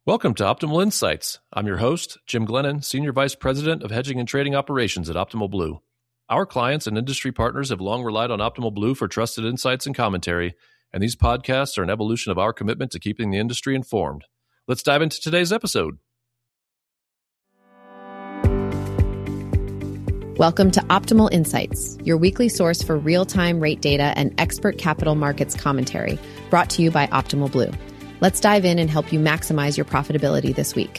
Welcome to Optimal Insights. I'm your host, Jim Glennon, Senior Vice President of Hedging and Trading Operations at Optimal Blue. Our clients and industry partners have long relied on Optimal Blue for trusted insights and commentary, and these podcasts are an evolution of our commitment to keeping the industry informed. Let's dive into today's episode. Welcome to Optimal Insights, your weekly source for real-time rate data and expert capital markets commentary, brought to you by Optimal Blue. Let's dive in and help you maximize your profitability this week.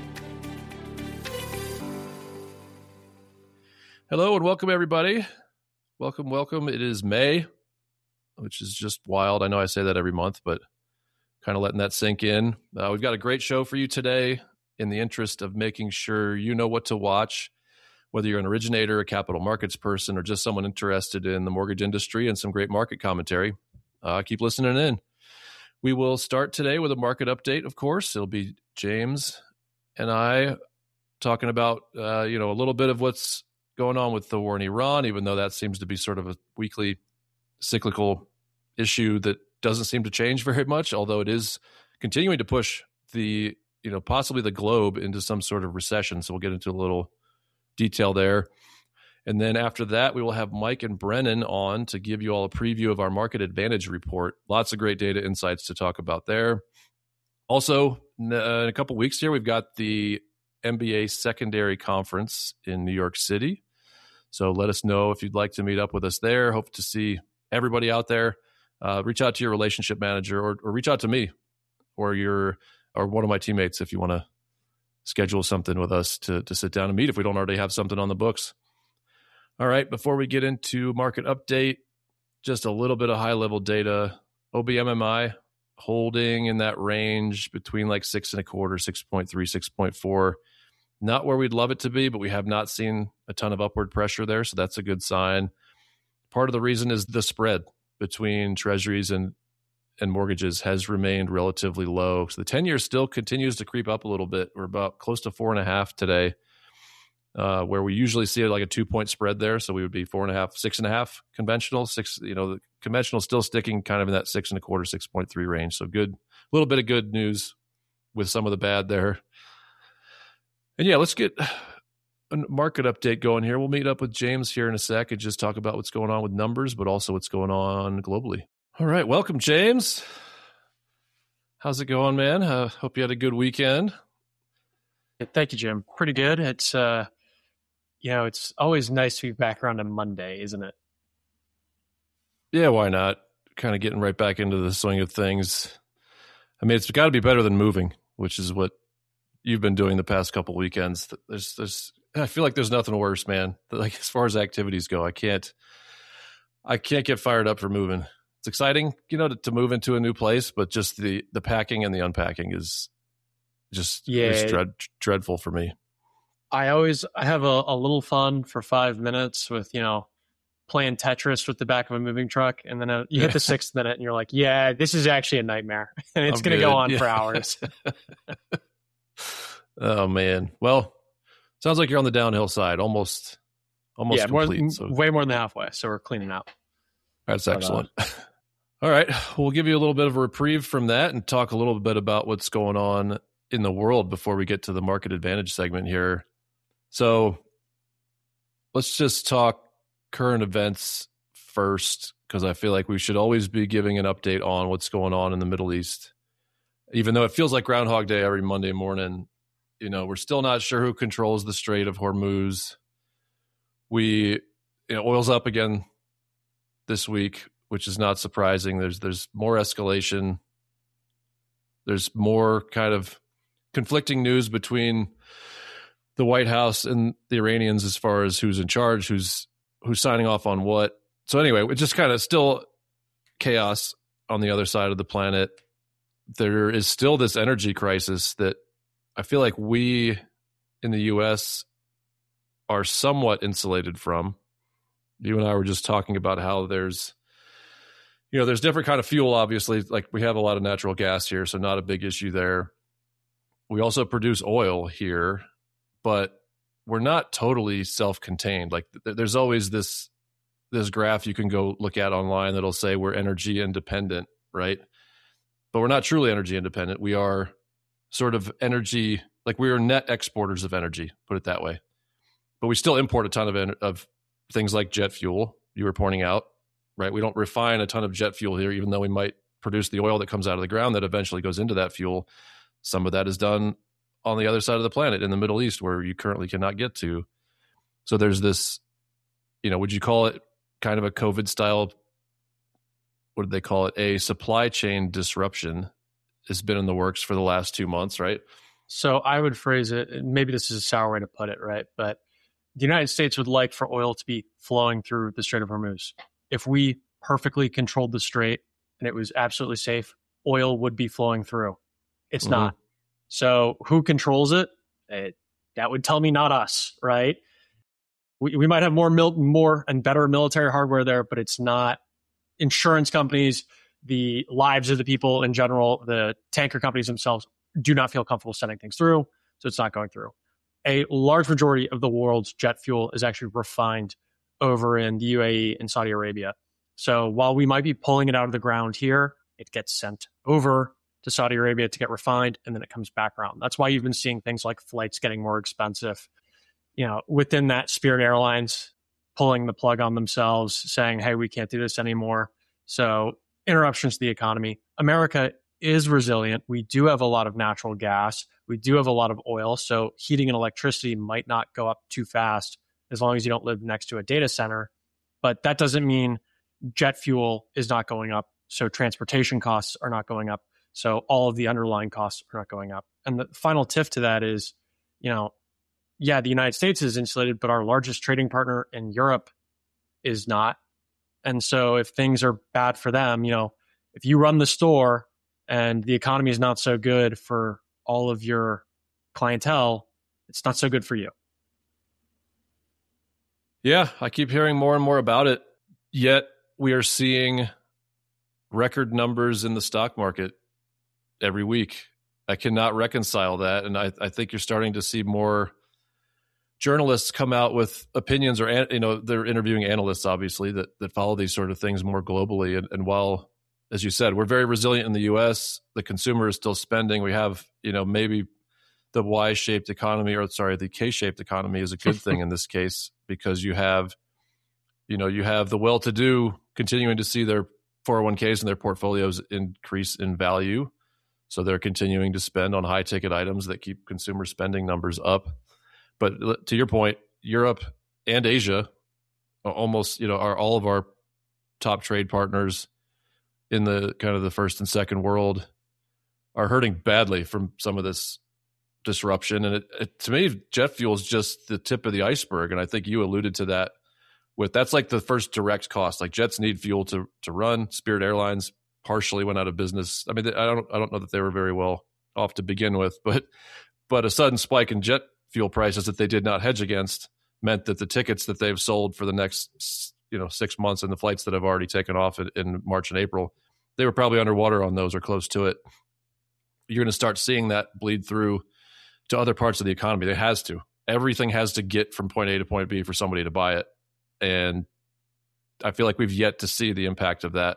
Hello and welcome, everybody. Welcome. It is May, which is just wild. I know I say that every month, but kind of letting that sink in. We've got a great show for you today in the interest of making sure you know what to watch, whether you're an originator, a capital markets person, or just someone interested in the mortgage industry and some great market commentary. Keep listening in. We will start today with a market update, of course. It'll be James and I talking about, a little bit of what's going on with the war in Iran, even though that seems to be sort of a weekly cyclical issue that doesn't seem to change very much, although it is continuing to push possibly the globe into some sort of recession. So we'll get into a little detail there. And then after that, we will have Mike and Brennan on to give you all a preview of our Market Advantage report. Lots of great data insights to talk about there. Also, in a couple weeks here, we've got the MBA Secondary Conference in New York City. So let us know if you'd like to meet up with us there. Hope to see everybody out there. Reach out to your relationship manager or reach out to me or one of my teammates if you want to schedule something with us to sit down and meet if we don't already have something on the books. All right, before we get into market update, just a little bit of high-level data. OBMMI holding in that range between like 6.25, 6.3, 6.4. Not where we'd love it to be, but we have not seen a ton of upward pressure there, so that's a good sign. Part of the reason is the spread between treasuries and mortgages has remained relatively low. So the 10-year still continues to creep up a little bit. We're about close to 4.5 today. Where we usually see like a 2-point spread there. So we would be 4.5, 6.5 conventional, the conventional still sticking kind of in that 6.25, 6.3 range. So good, a little bit of good news with some of the bad there. And yeah, let's get a market update going here. We'll meet up with James here in a sec and just talk about what's going on with numbers, but also what's going on globally. All right. Welcome, James. How's it going, man? Hope you had a good weekend. Thank you, Jim. Pretty good. It's, it's always nice to be back around on Monday, isn't it? Yeah, why not? Kind of getting right back into the swing of things. I mean, it's got to be better than moving, which is what you've been doing the past couple weekends. I feel like there's nothing worse, man. Like as far as activities go, I can't get fired up for moving. It's exciting, to move into a new place, but just the packing and the unpacking is just it's dreadful for me. I have a little fun for 5 minutes with, playing Tetris with the back of a moving truck. And then you hit the 6th minute and you're like, yeah, this is actually a nightmare. And it's going to go on for hours. Oh, man. Well, sounds like you're on the downhill side, almost complete. Way more than halfway. So we're cleaning up. That's excellent. All right. We'll give you a little bit of a reprieve from that and talk a little bit about what's going on in the world before we get to the Market Advantage segment here. So let's just talk current events first, because I feel like we should always be giving an update on what's going on in the Middle East. Even though it feels like Groundhog Day every Monday morning, we're still not sure who controls the Strait of Hormuz. Oil's up again this week, which is not surprising. There's more escalation. There's more kind of conflicting news between the White House and the Iranians as far as who's in charge, who's signing off on what. So anyway, it's just kind of still chaos on the other side of the planet. There is still this energy crisis that I feel like we in the U.S. are somewhat insulated from. You and I were just talking about how there's different kind of fuel, obviously. Like we have a lot of natural gas here, so not a big issue there. We also produce oil here, but we're not totally self-contained. Like there's always this graph you can go look at online that'll say we're energy independent, right? But we're not truly energy independent. We are sort of energy, like we are net exporters of energy, put it that way. But we still import a ton of things like jet fuel, you were pointing out, right? We don't refine a ton of jet fuel here, even though we might produce the oil that comes out of the ground that eventually goes into that fuel. Some of that is done on the other side of the planet in the Middle East where you currently cannot get to. So there's this, would you call it kind of a COVID style, what did they call it? A supply chain disruption has been in the works for the last 2 months, right? So I would phrase it, maybe this is a sour way to put it, right? But the United States would like for oil to be flowing through the Strait of Hormuz. If we perfectly controlled the strait and it was absolutely safe, oil would be flowing through. It's not. So who controls it? That would tell me not us, right? We might have more and better military hardware there, but it's not. Insurance companies, the lives of the people in general, the tanker companies themselves do not feel comfortable sending things through, so it's not going through. A large majority of the world's jet fuel is actually refined over in the UAE and Saudi Arabia. So while we might be pulling it out of the ground here, it gets sent over to Saudi Arabia to get refined, and then it comes back around. That's why you've been seeing things like flights getting more expensive. Within that, Spirit Airlines pulling the plug on themselves, saying, hey, we can't do this anymore. So interruptions to the economy. America is resilient. We do have a lot of natural gas. We do have a lot of oil. So heating and electricity might not go up too fast as long as you don't live next to a data center. But that doesn't mean jet fuel is not going up. So transportation costs are not going up. So all of the underlying costs are not going up. And the final tip to that is, the United States is insulated, but our largest trading partner in Europe is not. And so if things are bad for them, if you run the store and the economy is not so good for all of your clientele, it's not so good for you. Yeah, I keep hearing more and more about it. Yet we are seeing record numbers in the stock market every week. I cannot reconcile that. And I think you're starting to see more journalists come out with opinions, or they're interviewing analysts, obviously, that follow these sort of things more globally. And while, as you said, we're very resilient in the U.S., the consumer is still spending. We have, maybe the Y-shaped economy, the K-shaped economy is a good thing in this case, because you have the well-to-do continuing to see their 401ks and their portfolios increase in value. So they're continuing to spend on high-ticket items that keep consumer spending numbers up. But to your point, Europe and Asia are almost, are all of our top trade partners in the kind of the first and second world are hurting badly from some of this disruption. And to me, jet fuel is just the tip of the iceberg. And I think you alluded to that that's like the first direct cost. Like jets need fuel to run. Spirit Airlines partially went out of business. I mean, I don't know that they were very well off to begin with, but a sudden spike in jet fuel prices that they did not hedge against meant that the tickets that they've sold for the next 6 months and the flights that have already taken off in March and April, they were probably underwater on those or close to it. You're going to start seeing that bleed through to other parts of the economy. It has to. Everything has to get from point A to point B for somebody to buy it. And I feel like we've yet to see the impact of that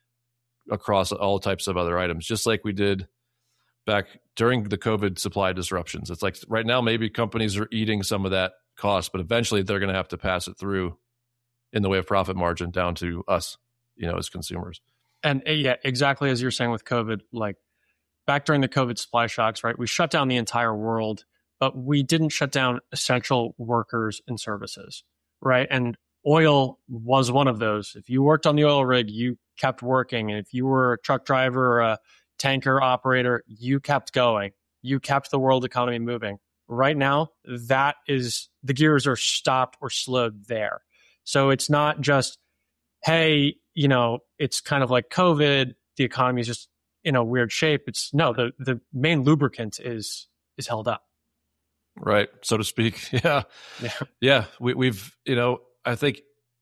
across all types of other items, just like we did back during the COVID supply disruptions. It's like right now, maybe companies are eating some of that cost, but eventually they're going to have to pass it through in the way of profit margin down to us, as consumers. And yeah, exactly as you're saying with COVID, like back during the COVID supply shocks, right? We shut down the entire world, but we didn't shut down essential workers and services, right? And oil was one of those. If you worked on the oil rig, you kept working. And if you were a truck driver or a tanker operator, you kept going. You kept the world economy moving. Right now, that is, the gears are stopped or slowed there. So it's not just, hey, it's kind of like COVID, the economy is just in a weird shape. It's the main lubricant is held up. Right, so to speak. Yeah. We've I think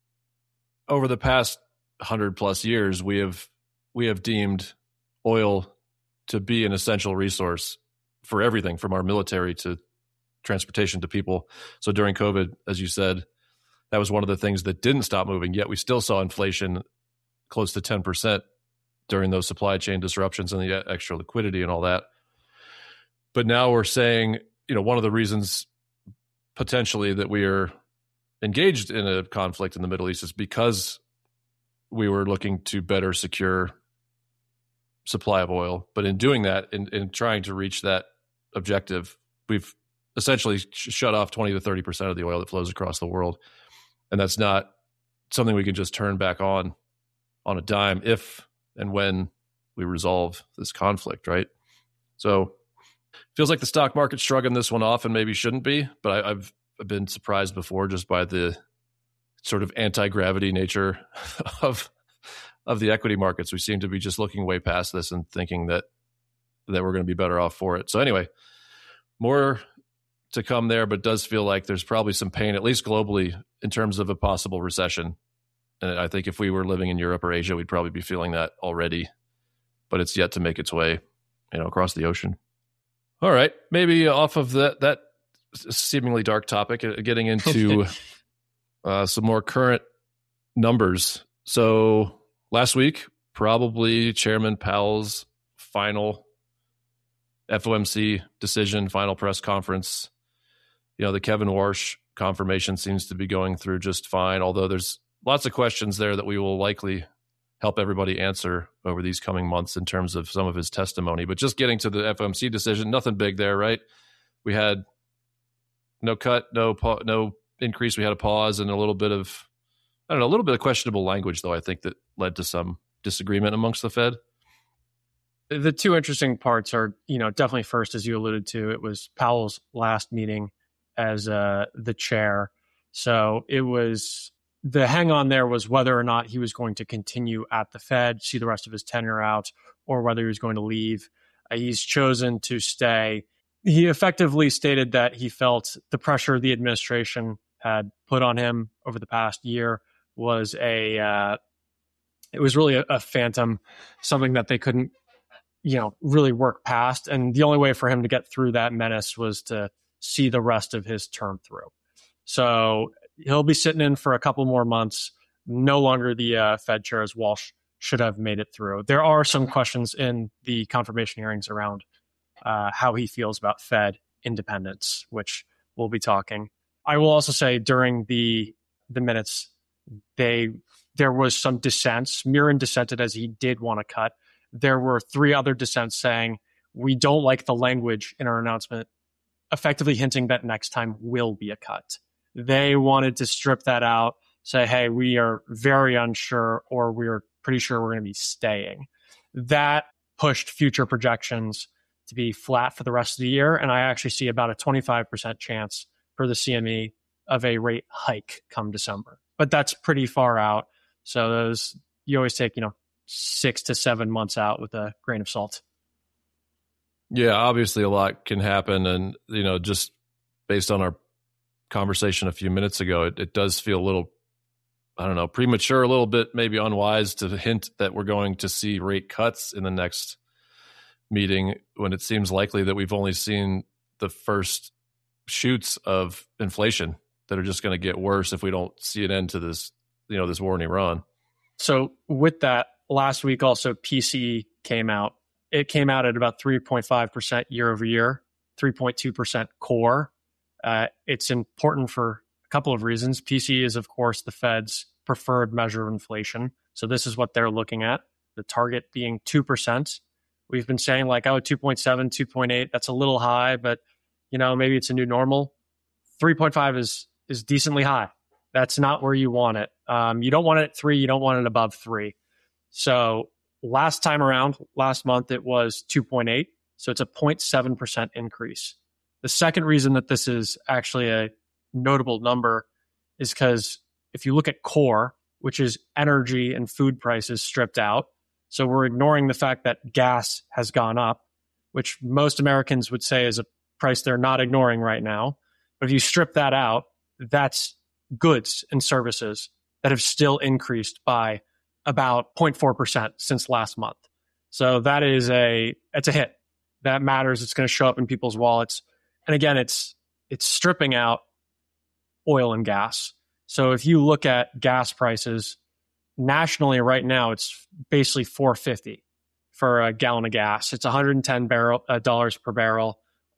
over the past 100+ years, we have deemed oil to be an essential resource for everything from our military to transportation to people. So during COVID, as you said, that was one of the things that didn't stop moving, yet we still saw inflation close to 10% during those supply chain disruptions and the extra liquidity and all that. But now we're saying, one of the reasons potentially that we are engaged in a conflict in the Middle East is because we were looking to better secure supply of oil. But in doing that, in trying to reach that objective, we've essentially shut off 20 to 30% of the oil that flows across the world. And that's not something we can just turn back on a dime if and when we resolve this conflict, right? So feels like the stock market's shrugging this one off and maybe shouldn't be, but I've been surprised before just by the sort of anti-gravity nature of the equity markets. We seem to be just looking way past this and thinking that we're going to be better off for it. So anyway, more to come there, but it does feel like there's probably some pain, at least globally, in terms of a possible recession. And I think if we were living in Europe or Asia, we'd probably be feeling that already, but it's yet to make its way, across the ocean. All right, maybe off of that seemingly dark topic, getting into some more current numbers. So last week, probably Chairman Powell's final FOMC decision, final press conference. The Kevin Warsh confirmation seems to be going through just fine, although there's lots of questions there that we will likely help everybody answer over these coming months in terms of some of his testimony. But just getting to the FOMC decision, nothing big there, right? We had no cut, no increase. We had a pause and a little bit of questionable language, though, I think that led to some disagreement amongst the Fed. The two interesting parts are, definitely first, as you alluded to, it was Powell's last meeting as the chair. So it was, the hang on there was whether or not he was going to continue at the Fed, see the rest of his tenure out, or whether he was going to leave. He's chosen to stay. He effectively stated that he felt the pressure the administration had put on him over the past year was it was really a phantom, something that they couldn't, really work past. And the only way for him to get through that menace was to see the rest of his term through. So he'll be sitting in for a couple more months. No longer the Fed chair, as Walsh should have made it through. There are some questions in the confirmation hearings around how he feels about Fed independence, which we'll be talking. I will also say during the minutes, there was some dissents. Mirren dissented as he did want to cut. There were 3 other dissents saying, we don't like the language in our announcement, effectively hinting that next time will be a cut. They wanted to strip that out, say, hey, we are very unsure, or we're pretty sure we're going to be staying. That pushed future projections to be flat for the rest of the year. And I actually see about a 25% chance for the CME of a rate hike come December. But that's pretty far out. So you always take, 6 to 7 months out with a grain of salt. Yeah, obviously a lot can happen. And, just based on our conversation a few minutes ago, it does feel a little, premature, a little bit maybe unwise to hint that we're going to see rate cuts in the next meeting when it seems likely that we've only seen the first shoots of inflation that are just going to get worse if we don't see an end to this, this war in Iran. So with that, last week also PCE came out. It came out at about 3.5% year over year, 3.2% core. It's important for a couple of reasons. PCE is, of course, the Fed's preferred measure of inflation. So this is what they're looking at, the target being 2%. We've been saying 2.7, 2.8, that's a little high, but maybe it's a new normal. 3.5 is decently high. That's not where you want it. You don't want it at 3, you don't want it above 3. So last time around, last month, it was 2.8. So it's a 0.7% increase. The second reason that this is actually a notable number is because if you look at core, which is energy and food prices stripped out, so we're ignoring the fact that gas has gone up, which most Americans would say is a price they're not ignoring right now. But if you strip that out, that's goods and services that have still increased by about 0.4% since last month. So that is it's a hit. That matters. It's going to show up in people's wallets. And again, it's stripping out oil and gas. So if you look at gas prices nationally right now, it's basically $4.50 for a gallon of gas. It's $110 per barrel.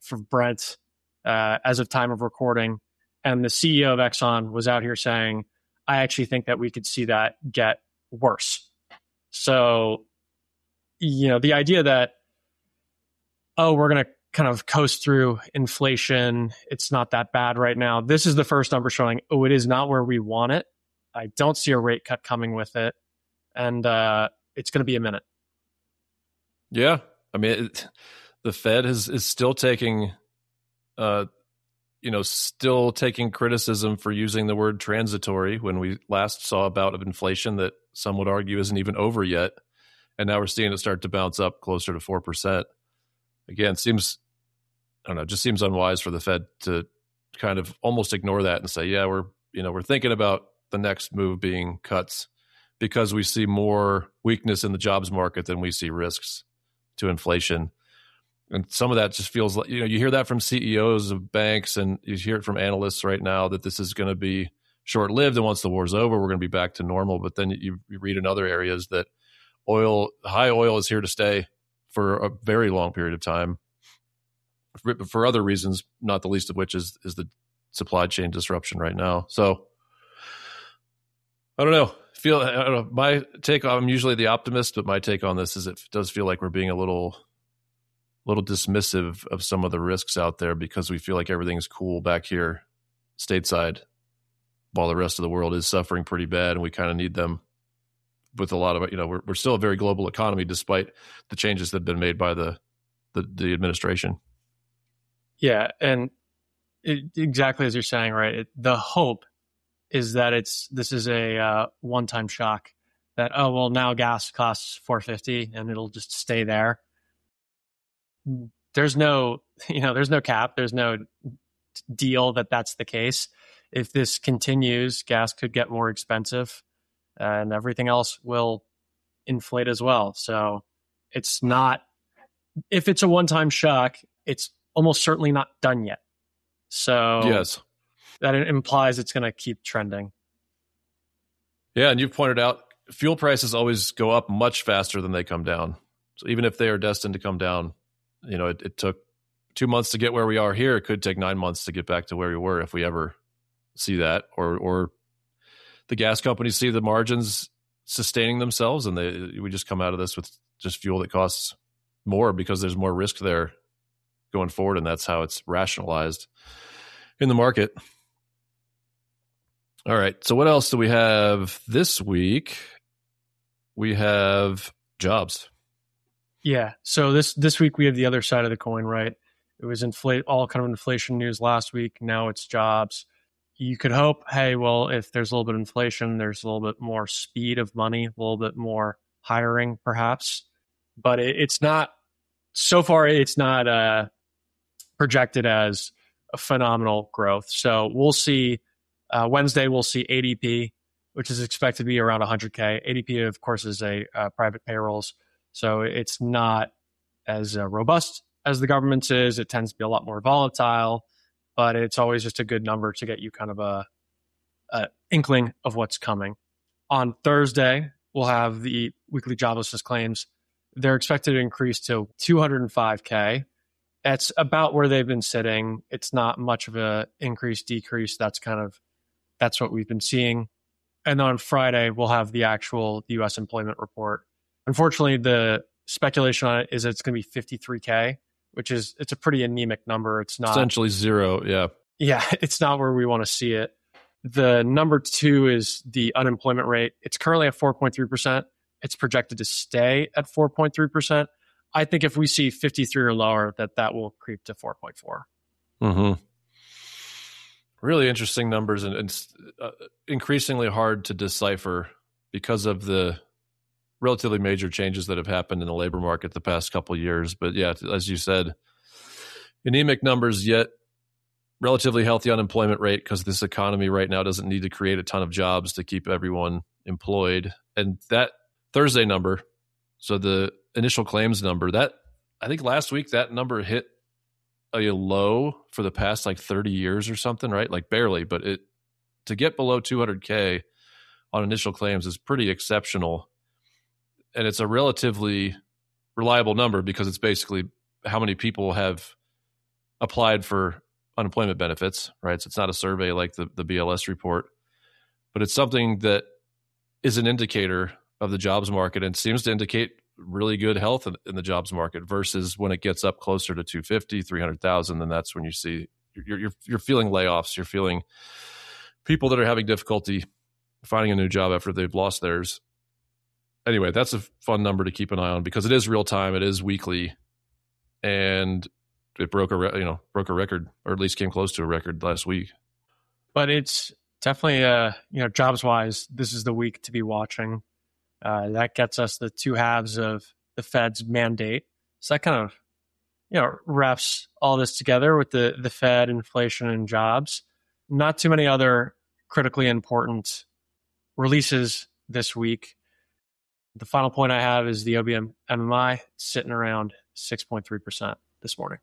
for Brent as of time of recording. And the CEO of Exxon was out here saying, I actually think that we could see that get worse. So, the idea that, we're going to kind of coast through inflation, it's not that bad right now. This is the first number showing, it is not where we want it. I don't see a rate cut coming with it. And it's going to be a minute. Yeah. I mean, the Fed is still taking, still taking criticism for using the word transitory when we last saw a bout of inflation that some would argue isn't even over yet. And now we're seeing it start to bounce up closer to 4%. Again, just seems unwise for the Fed to kind of almost ignore that and say, yeah, we're thinking about the next move being cuts because we see more weakness in the jobs market than we see risks to inflation. And some of that just feels like, you hear that from CEOs of banks and you hear it from analysts right now that this is going to be short-lived, and once the war's over, we're going to be back to normal. But then you read in other areas that high oil is here to stay for a very long period of time for other reasons, not the least of which is the supply chain disruption right now. So I don't know. My take, I'm usually the optimist, but my take on this is it does feel like we're being a little dismissive of some of the risks out there because we feel like everything's cool back here stateside while the rest of the world is suffering pretty bad, and we kind of need them with a lot of, we're still a very global economy despite the changes that have been made by the administration. Yeah, and exactly as you're saying, right? The hope is that this is a one-time shock that, now gas costs $4.50 and it'll just stay there. There's no cap. There's no deal that's the case. If this continues, gas could get more expensive and everything else will inflate as well. So it's not, if it's a one-time shock, it's almost certainly not done yet. So yes, that implies it's going to keep trending. Yeah, and you've pointed out fuel prices always go up much faster than they come down. So even if they are destined to come down, it took 2 months to get where we are here. It could take 9 months to get back to where we were if we ever see that, or the gas companies see the margins sustaining themselves, and we just come out of this with just fuel that costs more because there's more risk there going forward, and that's how it's rationalized in the market. All right. So what else do we have this week? We have jobs. Yeah. So this week we have the other side of the coin, right? It was all kind of inflation news last week. Now it's jobs. You could hope, hey, well, if there's a little bit of inflation, there's a little bit more speed of money, a little bit more hiring, perhaps. But it's not, so far, it's not projected as a phenomenal growth. So we'll see. Wednesday, we'll see ADP, which is expected to be around 100K. ADP, of course, is a private payrolls. So it's not as robust as the government's is. It tends to be a lot more volatile, but it's always just a good number to get you kind of a inkling of what's coming. On Thursday, we'll have the weekly joblessness claims. They're expected to increase to 205K. That's about where they've been sitting. It's not much of a increase, decrease. That's what we've been seeing. And then on Friday, we'll have the U.S. employment report. Unfortunately, the speculation on it is that it's going to be 53K, it's a pretty anemic number. It's not essentially zero. Yeah. Yeah. It's not where we want to see it. The number 2 is the unemployment rate. It's currently at 4.3%. It's projected to stay at 4.3%. I think if we see 53 or lower, that will creep to 4.4. Mm-hmm. Really interesting numbers and increasingly hard to decipher because of the relatively major changes that have happened in the labor market the past couple of years. But yeah, as you said, anemic numbers, yet relatively healthy unemployment rate because this economy right now doesn't need to create a ton of jobs to keep everyone employed. And that Thursday number, so the initial claims number, that I think last week that number hit a low for the past 30 years or something, right? Barely, but to get below 200K on initial claims is pretty exceptional. And it's a relatively reliable number because it's basically how many people have applied for unemployment benefits, right? So it's not a survey like the BLS report, but it's something that is an indicator of the jobs market and seems to indicate really good health in the jobs market versus when it gets up closer to 250, 300,000, then that's when you see you're feeling layoffs. You're feeling people that are having difficulty finding a new job after they've lost theirs. Anyway, that's a fun number to keep an eye on because it is real time. It is weekly, and it broke a record, or at least came close to a record last week. But it's definitely, jobs wise, this is the week to be watching. That gets us the two halves of the Fed's mandate. So that kind of, wraps all this together with the Fed, inflation, and jobs. Not too many other critically important releases this week. The final point I have is the OBM MMI sitting around 6.3% this morning.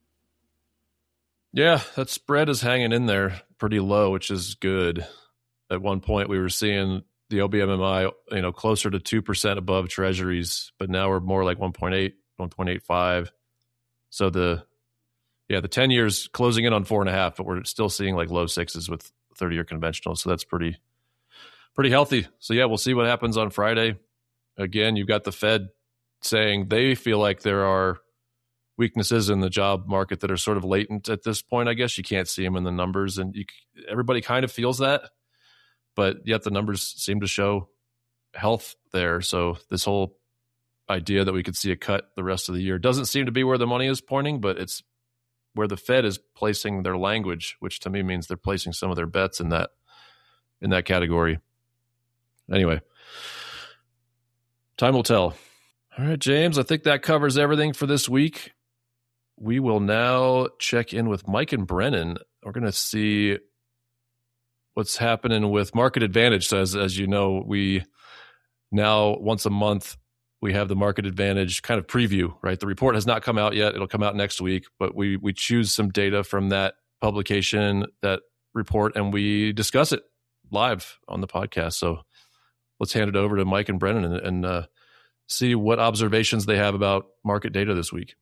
Yeah, that spread is hanging in there pretty low, which is good. At one point, we were seeing the OBM MMI, closer to 2% above treasuries, but now we're more like 1.8, 1.85. So the 10 years closing in on 4.5, but we're still seeing like low sixes with 30-year conventional. So that's pretty healthy. So yeah, we'll see what happens on Friday. Again, you've got the Fed saying they feel like there are weaknesses in the job market that are sort of latent at this point. I guess you can't see them in the numbers, and everybody kind of feels that, but yet the numbers seem to show health there. So this whole idea that we could see a cut the rest of the year doesn't seem to be where the money is pointing, but it's where the Fed is placing their language, which to me means they're placing some of their bets in that category. Anyway, time will tell. All right, James, I think that covers everything for this week. We will now check in with Mike and Brennan. We're going to see what's happening with Market Advantage. So as you know, we now once a month, we have the Market Advantage kind of preview, right? The report has not come out yet. It'll come out next week, but we choose some data from that publication, that report, and we discuss it live on the podcast. So let's hand it over to Mike and Brennan and see what observations they have about market data this week.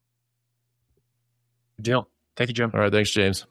Good deal. Thank you, Jim. All right. Thanks, James.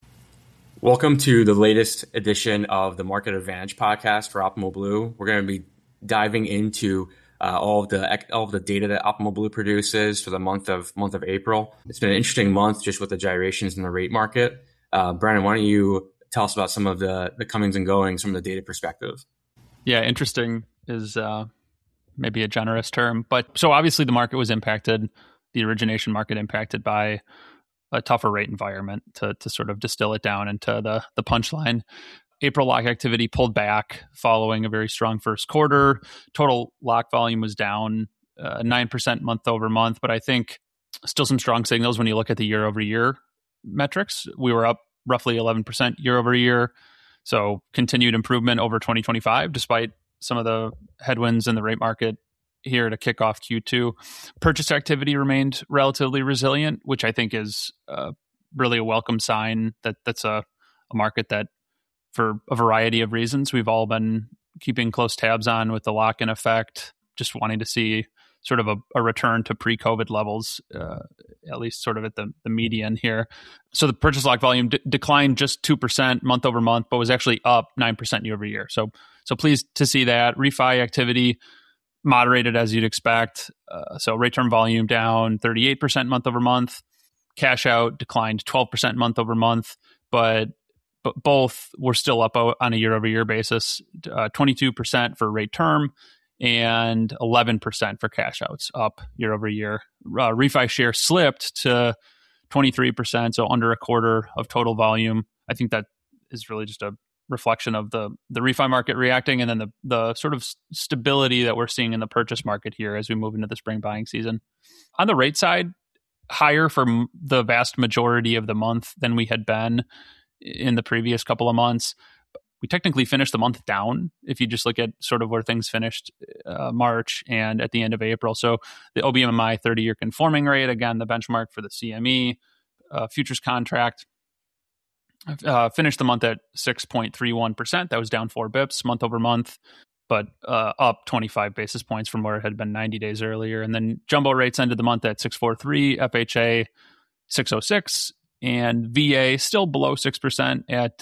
Welcome to the latest edition of the Market Advantage podcast for Optimal Blue. We're going to be diving into all of the data that Optimal Blue produces for the month of April. It's been an interesting month just with the gyrations in the rate market. Brennan, why don't you tell us about some of the comings and goings from the data perspective? Yeah, interesting is maybe a generous term. But so obviously the market was impacted, the origination market impacted by a tougher rate environment, to sort of distill it down into the punchline. April lock activity pulled back following a very strong first quarter. Total lock volume was down 9% month over month, but I think still some strong signals when you look at the year over year metrics. We were up roughly 11% year over year. So continued improvement over 2025, despite some of the headwinds in the rate market here to kick off Q2. Purchase activity remained relatively resilient, which I think is really a welcome sign that that's a market that, for a variety of reasons, we've all been keeping close tabs on with the lock-in effect, just wanting to see sort of a return to pre-COVID levels, at least sort of at the median here. So the purchase lock volume declined just 2% month over month, but was actually up 9% year over year. So pleased to see that. Refi activity moderated as you'd expect. So rate term volume down 38% month over month. Cash out declined 12% month over month, but both were still up on a year over year basis, 22% for rate term and 11% for cash outs, up year over year. Refi share slipped to 23%, so under a quarter of total volume. I think that is really just a reflection of the refi market reacting, and then the sort of stability that we're seeing in the purchase market here as we move into the spring buying season. On the rate side, higher for the vast majority of the month than we had been in the previous couple of months. We technically finished the month down if you just look at sort of where things finished March and at the end of April. So the OBMI 30-year conforming rate, again, the benchmark for the CME futures contract, finished the month at 6.31%. That was down 4 bips month over month, but up 25 basis points from where it had been 90 days earlier. And then jumbo rates ended the month at 643, FHA 606, and VA still below 6% at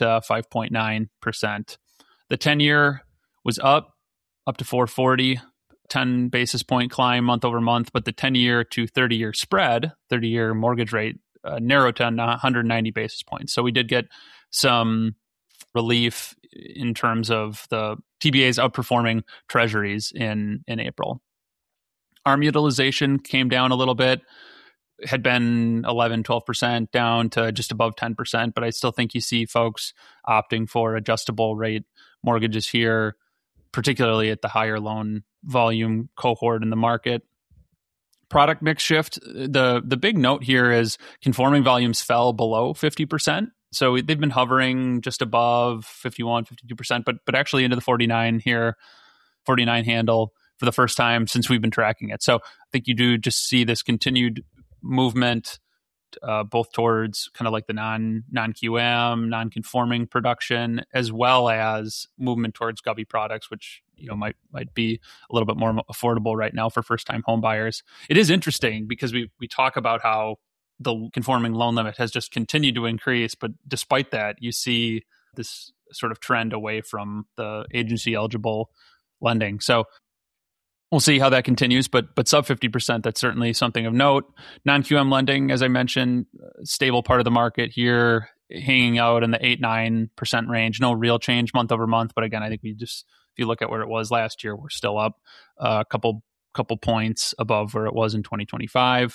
5.9%. The 10-year was up to 440, 10 basis point climb month over month, but the 10-year to 30-year spread, 30-year mortgage rate, narrowed to 190 basis points. So we did get some relief in terms of the TBAs outperforming treasuries in April. ARM utilization came down a little bit, had been 11, 12% down to just above 10%, but I still think you see folks opting for adjustable rate mortgages here, particularly at the higher loan volume cohort in the market. Product mix shift, the big note here is conforming volumes fell below 50%. So they've been hovering just above 51, 52%, but actually into the 49 here, 49 handle for the first time since we've been tracking it. So I think you do just see this continued movement both towards kind of like the non-QM, non-conforming production, as well as movement towards Govy products, which might be a little bit more affordable right now for first-time home buyers. It is interesting because we talk about how the conforming loan limit has just continued to increase, but despite that, you see this sort of trend away from the agency eligible lending. So we'll see how that continues, but sub 50%, that's certainly something of note. Non-QM lending, as I mentioned, stable part of the market here, hanging out in the 8-9% range. No real change month over month, but again, I think if you look at where it was last year, we're still up a couple points above where it was in 2025.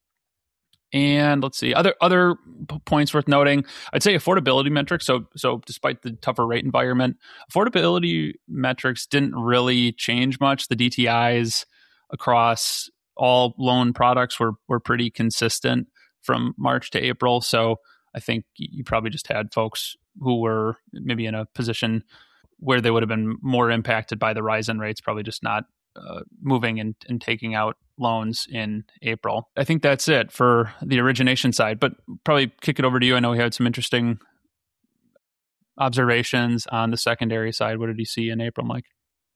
And let's see, other points worth noting. I'd say affordability metrics. So despite the tougher rate environment, affordability metrics didn't really change much. The DTIs across all loan products were pretty consistent from March to April. So I think you probably just had folks who were maybe in a position where they would have been more impacted by the rise in rates, probably just not moving and taking out loans in April. I think that's it for the origination side, but probably kick it over to you. I know we had some interesting observations on the secondary side. What did you see in April, Mike?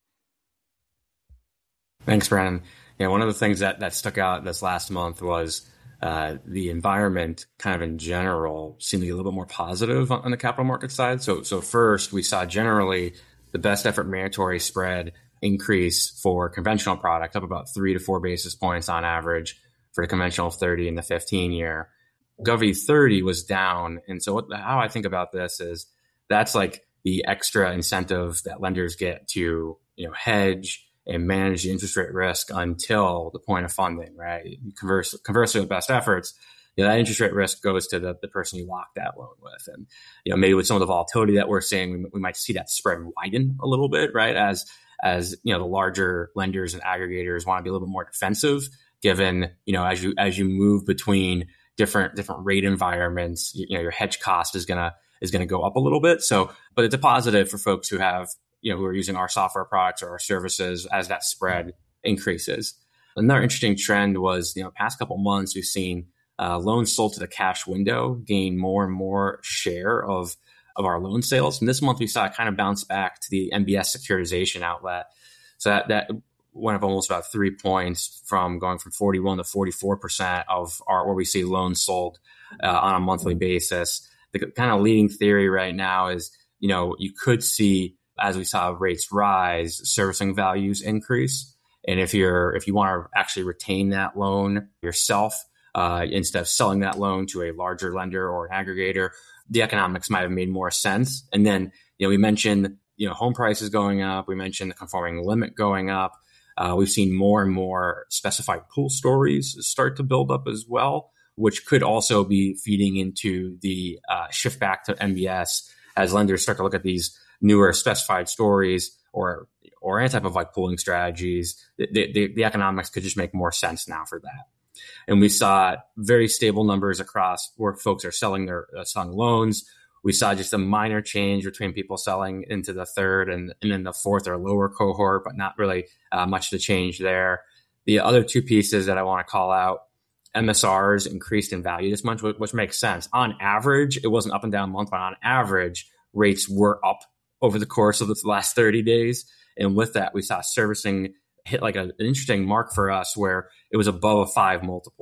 Thanks, Brandon. Yeah, one of the things that stuck out this last month was the environment kind of in general seemed to be a little bit more positive on the capital market side. So first, we saw generally the best effort mandatory spread increase for conventional product, up about 3 to 4 basis points on average for the conventional 30 and the 15-year. Govy 30 was down. And so how I think about this is that's like the extra incentive that lenders get to hedge and manage the interest rate risk until the point of funding, right? Conversely, with best efforts, that interest rate risk goes to the person you lock that loan with. And maybe with some of the volatility that we're seeing, we might see that spread widen a little bit, right? As the larger lenders and aggregators want to be a little bit more defensive, given as you move between different rate environments, your hedge cost is gonna go up a little bit. So, but it's a positive for folks who have who are using our software products or our services as that spread increases. Another interesting trend was past couple months we've seen loans sold to the cash window gain more and more share of our loan sales. And this month we saw it kind of bounce back to the MBS securitization outlet. So that went up almost about 3 points from going from 41 to 44% of where we see loans sold on a monthly basis. The kind of leading theory right now is, you could see, as we saw rates rise, servicing values increase. And if you want to actually retain that loan yourself, instead of selling that loan to a larger lender or an aggregator, the economics might have made more sense. And then, we mentioned, home prices going up. We mentioned the conforming limit going up. We've seen more and more specified pool stories start to build up as well, which could also be feeding into the shift back to MBS as lenders start to look at these newer specified stories or any type of like pooling strategies. The economics could just make more sense now for that. And we saw very stable numbers across where folks are selling their loans. We saw just a minor change between people selling into the third and then the fourth or lower cohort, but not really much to change there. The other two pieces that I want to call out, MSRs increased in value this month, which makes sense. On average, it wasn't up and down month, but on average, rates were up over the course of the last 30 days. And with that, we saw servicing hit like an interesting mark for us where it was above a 5 multiple.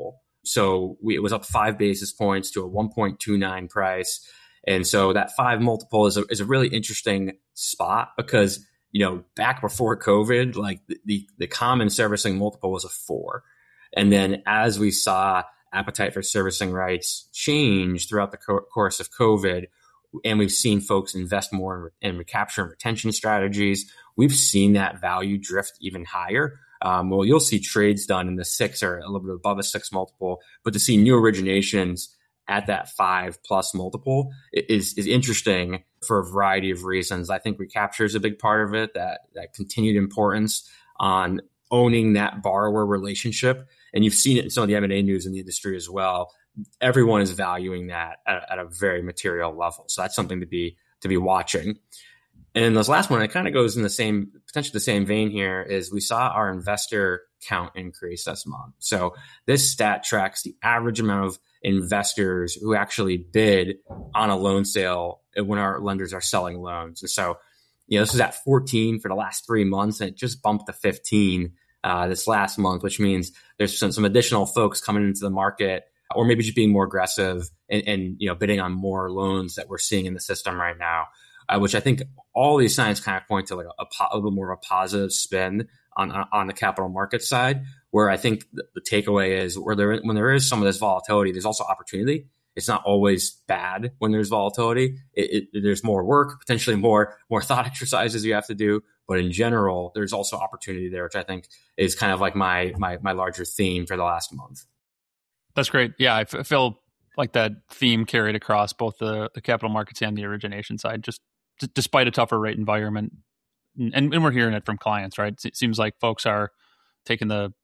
So it was up 5 basis points to a 1.29 price. And so that 5 multiple is a really interesting spot because, back before COVID, like the common servicing multiple was a 4. And then as we saw appetite for servicing rights change throughout the course of COVID, and we've seen folks invest more in recapture and retention strategies, we've seen that value drift even higher. Well, you'll see trades done in the 6 or a little bit above a 6 multiple, but to see new originations at that 5+ multiple is interesting for a variety of reasons. I think recapture is a big part of it, that continued importance on owning that borrower relationship. And you've seen it in some of the M&A news in the industry as well. Everyone is valuing that at a very material level. So that's something to be watching. And then this last one, it kind of goes in potentially the same vein here, is we saw our investor count increase this month. So this stat tracks the average amount of investors who actually bid on a loan sale when our lenders are selling loans. And so, this was at 14 for the last 3 months, and it just bumped to 15 this last month, which means there's some additional folks coming into the market, or maybe just being more aggressive and bidding on more loans that we're seeing in the system right now. Which I think all these signs kind of point to like a little more of a positive spin on the capital market side, where I think the takeaway is when there is some of this volatility, there's also opportunity. It's not always bad when there's volatility. There's more work, potentially more thought exercises you have to do. But in general, there's also opportunity there, which I think is kind of like my larger theme for the last month. That's great. Yeah, I feel like that theme carried across both the capital markets and the origination side, just despite a tougher rate environment. And we're hearing it from clients, right? It seems like folks are taking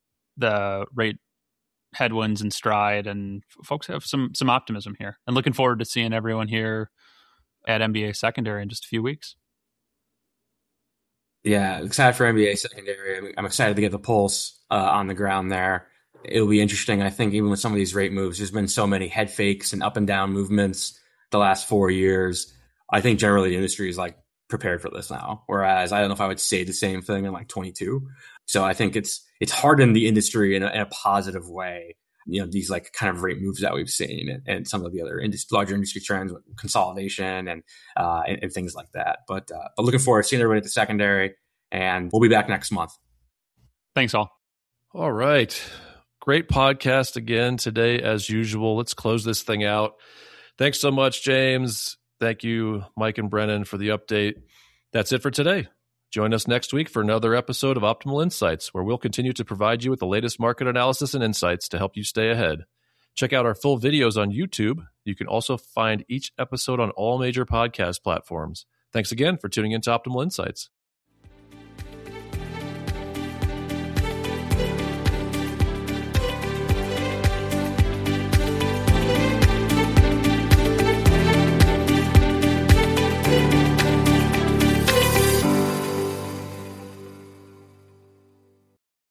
the rate headwinds in stride, and folks have some optimism here, and looking forward to seeing everyone here at MBA Secondary in just a few weeks. Yeah, excited for MBA Secondary. I'm excited to get the pulse on the ground there. It'll be interesting. I think even with some of these rate moves, there's been so many head fakes and up and down movements the last 4 years. I think generally the industry is like prepared for this now. Whereas I don't know if I would say the same thing in like 22. So I think it's hardened the industry in a positive way. These like kind of rate moves that we've seen, and some of the other larger industry trends with consolidation and things like that. But looking forward to seeing everybody at the secondary, and we'll be back next month. Thanks all. All right. Great podcast again today, as usual. Let's close this thing out. Thanks so much, James. Thank you, Mike and Brennan, for the update. That's it for today. Join us next week for another episode of Optimal Insights, where we'll continue to provide you with the latest market analysis and insights to help you stay ahead. Check out our full videos on YouTube. You can also find each episode on all major podcast platforms. Thanks again for tuning into Optimal Insights.